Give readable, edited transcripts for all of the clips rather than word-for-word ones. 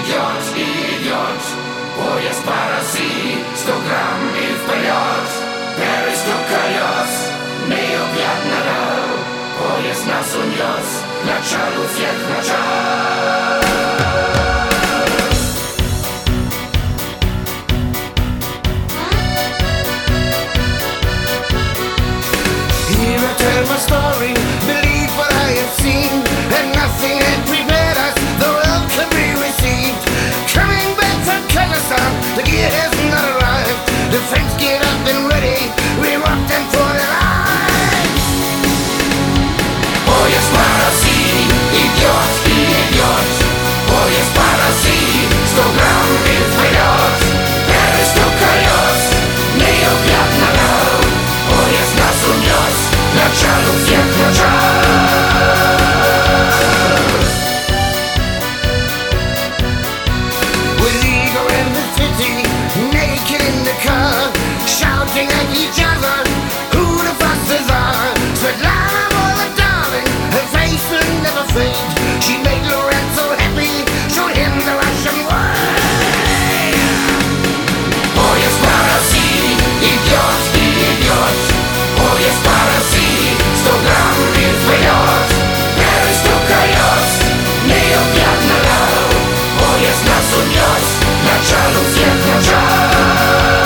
идет, поезд по России, 100 грамм и вперед. Перестук колес, необъятного, поезд нас унес, к началу всех начал. Here I tell my story, believe what I have seen, and nothing had prepared us, the world can be received. Coming back from Kazakhstan, the gear has not arrived. The French get up and ready, we rock them for the life. Поезд по России идет и идет, поезд по России, 100 грамм и вперед. Перестук колес, необъятного, поезд нас унес, к началу всех начал. With Igor and the city, naked in the car, shouting at each other, who the fastest are. Svetlana was a darling, her face will never fade. She made Lorenzo happy, showed him the Russian way. Поезд по России идет и идет, поезд по России, 100 грамм и вперед. Перестук колес, необъятного, поезд нас унес, к началу всех начал.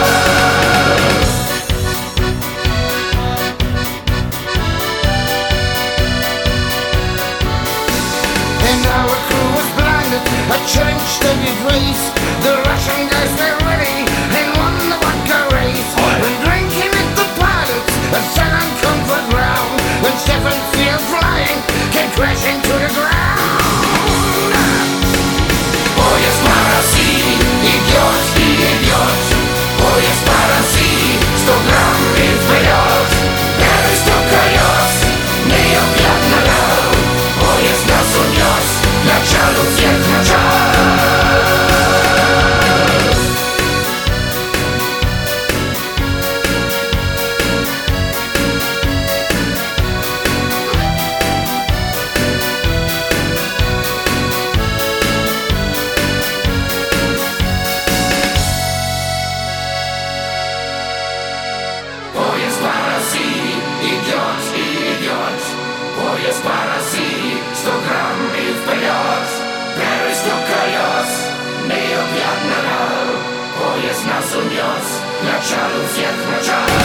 And our crew was blinded, a trench they race. The Russian guys were ready and won the vodka race. When drinking with the pilots, a sudden comfort round. When Stefan Field flying came crashing to the ground. Поезд по России идет и идет, поезд по России, 100 грамм и вперед. Перестук колес, необъятного, поезд нас унес, к началу всех начал. Поезд по России идет и идет, поезд по России, 100 грамм и вперед. Перестук колес, необъятного, поезд нас унес, к началу всех начал.